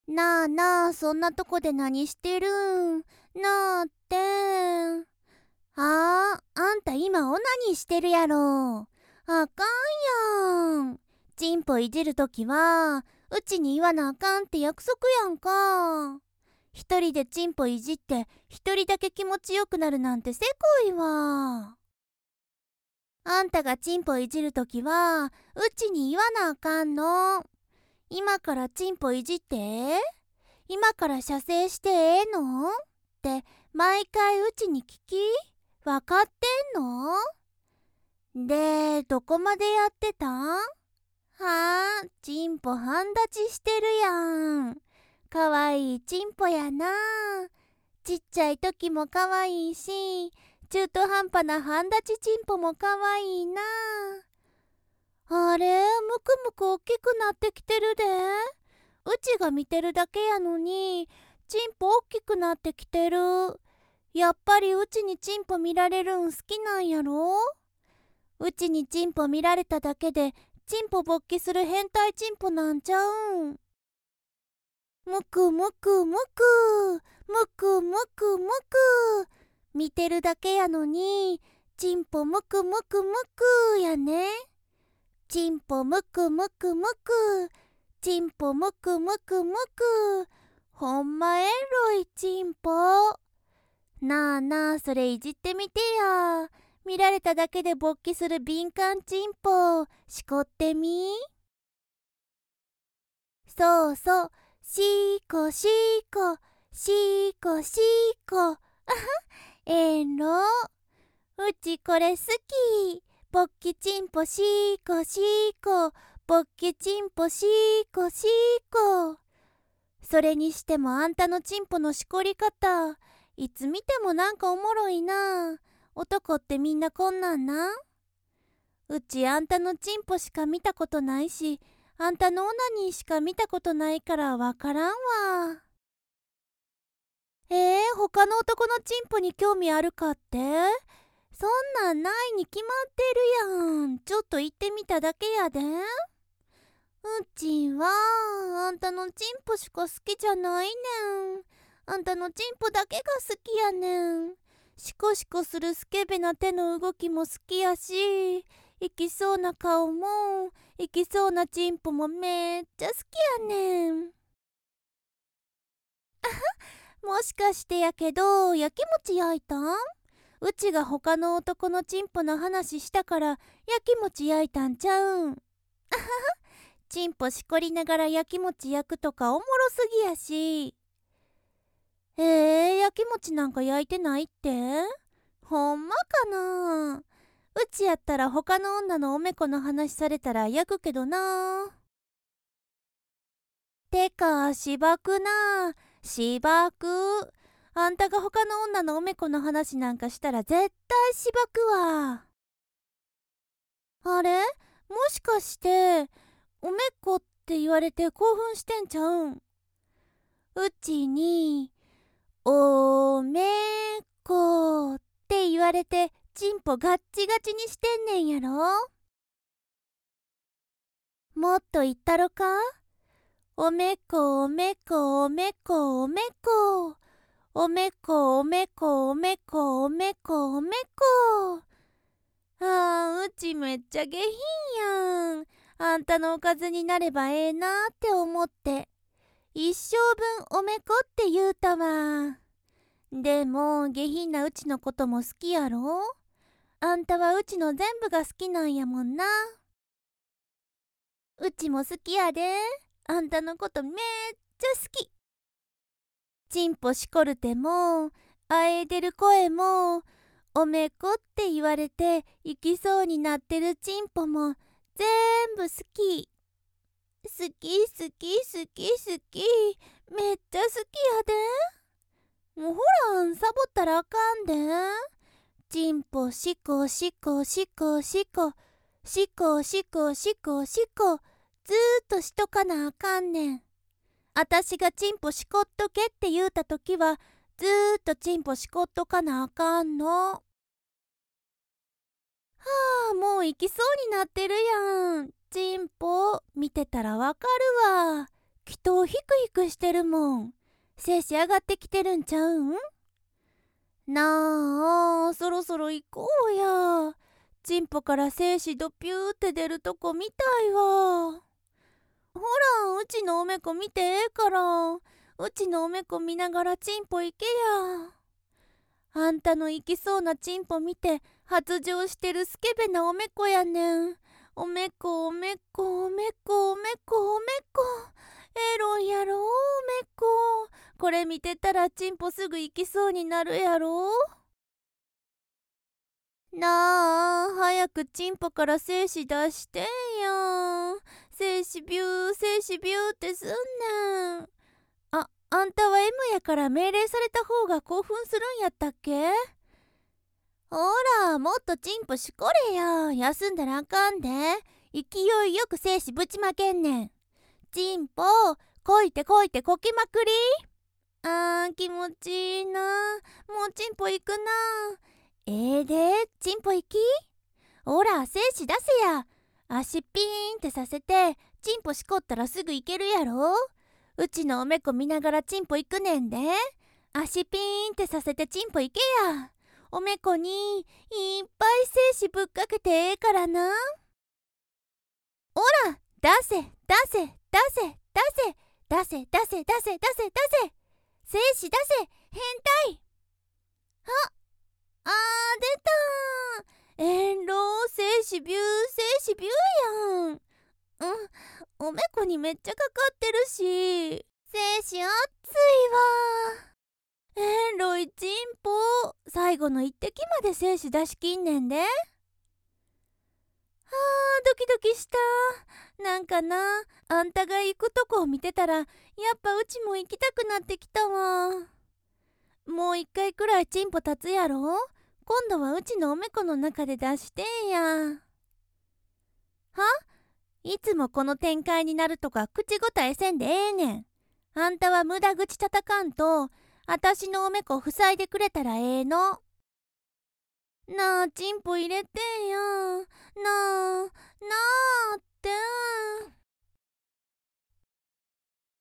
なあなあ、そんなとこで何してるん？なあって。あんた今オナニーしてるやろ。あかんやん。チンポいじるときは、うちに言わなあかんって約束やんか。一人でチンポいじって一人だけ気持ちよくなるなんてせこいわ。あんたがチンポいじるときは、うちに言わなあかんの。今からチンポいじって今から射精してええのって毎回うちに聞きわかってんの？で、どこまでやってたん？はあ、チンポ半立ちしてるやん。かわいいチンポやな。ちっちゃい時もかわいいし、中途半端な半立ちチンポもかわいいな。あれ、むくむくおっきくなってきてるで。うちが見てるだけやのに、チンポおっきくなってきてる。やっぱりうちにチンポ見られるん好きなんやろ？うちにチンポ見られただけで、チンポ勃起する変態チンポなんちゃうん？むくむくむく、むくむくむく。見てるだけやのに、チンポむくむくむくやね。チンポむくむくむく。チンポむくむくむく。ほんまエロいチンポ。なあなあ、それいじってみてや。見られただけで勃起する敏感チンポ。しこってみ。そうそう。しこしこ。しこしこ。エロ。うちこれ好き。勃起チンポしこしこ。勃起チンポしこしこ。それにしてもあんたのチンポのしこり方、いつ見てもなんかおもろいな。男ってみんなこんなんな。うちあんたのチンポしか見たことないし、あんたのオナニーしか見たことないからわからんわ。他の男のチンポに興味あるかって？そんなんないに決まってるやん。ちょっと行ってみただけやで。うちはあんたのチンポしか好きじゃないねん。あんたのチンポだけが好きやねん。シコシコするスケベな手の動きも好きやし、いきそうな顔も、いきそうなチンポもめっちゃ好きやねん。もしかしてやけど、やきもち焼いたん？うちが他の男のチンポの話したから、やきもち焼いたんちゃうん？チンポしこりながらやきもち焼くとかおもろすぎやし。やきもちなんか焼いてないって？ほんまかな？うちやったら他の女のおめこの話されたら焼くけどな。てか、しばくな。しばく。あんたが他の女のおめこの話なんかしたら絶対しばくわ。あれ？もしかして、おめこって言われて興奮してんちゃうん？うちに、おめこって言われて、チンポガッチガチにしてんねんやろ？もっと言ったろか？おめこおめこおめこおめこ。おめこおめこおめこおめこおめこ。うちめっちゃ下品やん。あんたのおかずになればええなって思って。一生分おめこって言うたわ。でも下品なうちのことも好きやろ？あんたはうちの全部が好きなんやもんな。うちも好きやで。あんたのことめっちゃ好き。チンポしこるても、あえでる声も、おめこって言われて行きそうになってるチンポも全部好き。好き好き好き好き。めっちゃ好きやで。もうほら、サボったらあかんで。チンポしこしこしこしこ。しこしこしこしこ。ずーっとしとかなあかんねん。あたしがチンポしこっとけって言うたときは、ずーっとチンポしこっとかなあかんの。もう行きそうになってるやん。チンポ見てたらわかるわ。 気筒ヒクヒクしてるもん。精子上がってきてるんちゃうん？なあ、そろそろ行こうや。チンポから精子ドピューって出るとこ見たいわ。ほら、うちのおめこ見てええから。うちのおめこ見ながらチンポ行けや。あんたの行きそうなチンポ見て発情してるスケベなおめこやねん。おめこおめこおめこおめこおめこ。エロいやろおめこ。これ見てたらチンポすぐ行きそうになるやろ。なあ、早くチンポから精子出してんや。精子ビュー精子ビューってすんねん。あんたは M やから命令された方が興奮するんやったっけ？ほら、もっとチンポしこれや。休んだらあかんで。勢いよく精子ぶちまけんねん。チンポ、こいてこいてこきまくり。気持ちいいな。もうチンポ行くな。チンポ行き？ほら、精子出せや。足ピーンってさせて、チンポしこったらすぐ行けるやろ。うちのおめこ見ながらチンポ行くねんで。足ピーンってさせてチンポ行けや。おめこにいっぱい精子ぶっかけてええからな。おら、出せ出せ出せ出せ出せ出せ出せ出せ出せ。精子出せ変態。出た精子ビュー精子ビューやん。おめこにめっちゃかかってるし。精子熱いわ。いチンポ。最後の一滴まで精子出しきんねんで。ドキドキした。なんかな、あんたが行くとこを見てたら、やっぱうちも行きたくなってきたわ。もう一回くらいチンポ立つやろ。今度はうちのおめこの中で出してんや。いつもこの展開になるとか口答えせんでええねん。あんたは無駄口叩かんと、あたしのおめこ塞いでくれたらええの。なあ、チンポ入れてんや。なあって。